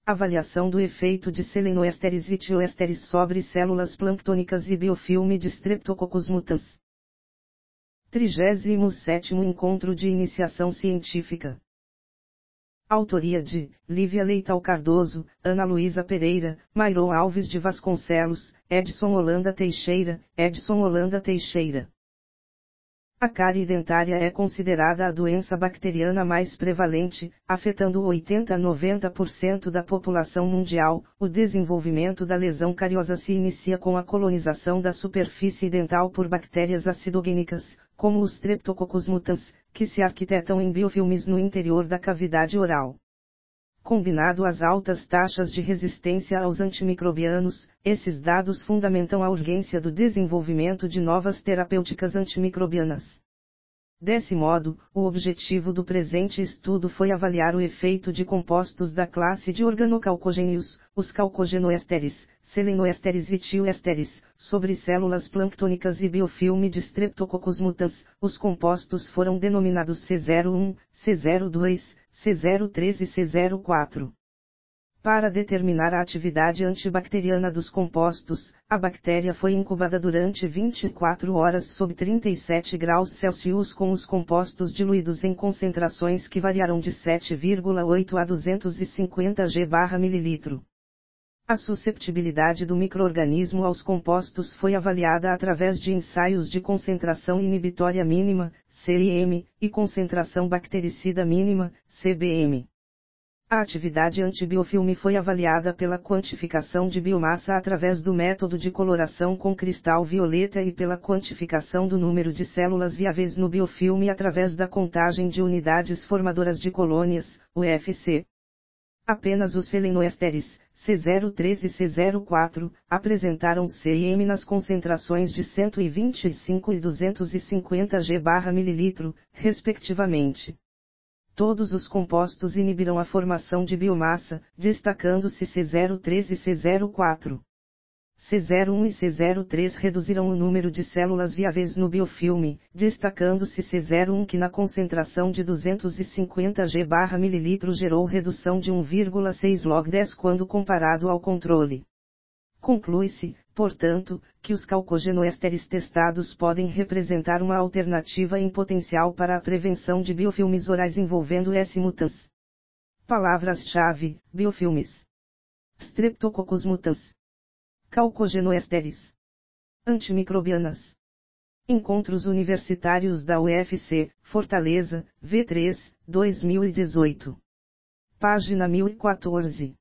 Avaliação do efeito de selenoésteres e tioésteres sobre células plânctônicas e biofilme de Streptococcus mutans. 37º Encontro de Iniciação Científica. Autoria de Lívia Leitão Cardoso, Ana Luísa Pereira, Mairon Alves de Vasconcelos, Edson Holanda Teixeira. A cárie dentária é considerada a doença bacteriana mais prevalente, afetando 80 a 90% da população mundial. O desenvolvimento da lesão cariosa se inicia com a colonização da superfície dental por bactérias acidogênicas, como os Streptococcus mutans, que se arquitetam em biofilmes no interior da cavidade oral. Combinado às altas taxas de resistência aos antimicrobianos, esses dados fundamentam a urgência do desenvolvimento de novas terapêuticas antimicrobianas. Desse modo, o objetivo do presente estudo foi avaliar o efeito de compostos da classe de organocalcogênios, os calcogenoésteres, selenoésteres e tioésteres, sobre células plânctônicas e biofilme de Streptococcus mutans. Os compostos foram denominados C01, C02, C03 e C04. Para determinar a atividade antibacteriana dos compostos, a bactéria foi incubada durante 24 horas sob 37 graus Celsius com os compostos diluídos em concentrações que variaram de 7,8 a 250 g/ml. A susceptibilidade do microorganismo aos compostos foi avaliada através de ensaios de concentração inibitória mínima, CIM, e concentração bactericida mínima, CBM. A atividade antibiofilme foi avaliada pela quantificação de biomassa através do método de coloração com cristal violeta e pela quantificação do número de células viáveis no biofilme através da contagem de unidades formadoras de colônias, UFC. Apenas os selenoésteres, C03 e C04, apresentaram CIM nas concentrações de 125 e 250 g/ml, respectivamente. Todos os compostos inibiram a formação de biomassa, destacando-se C03 e C04. C01 e C03 reduziram o número de células viáveis no biofilme, destacando-se C01 que na concentração de 250 g/ml gerou redução de 1,6 log-10 quando comparado ao controle. Conclui-se, portanto, que os calcogenoésteres testados podem representar uma alternativa em potencial para a prevenção de biofilmes orais envolvendo S. mutans. Palavras-chave: biofilmes, Streptococcus mutans, calcogenoésteres, antimicrobianas. Encontros Universitários da UFC, Fortaleza, V3, 2018. Página 1014.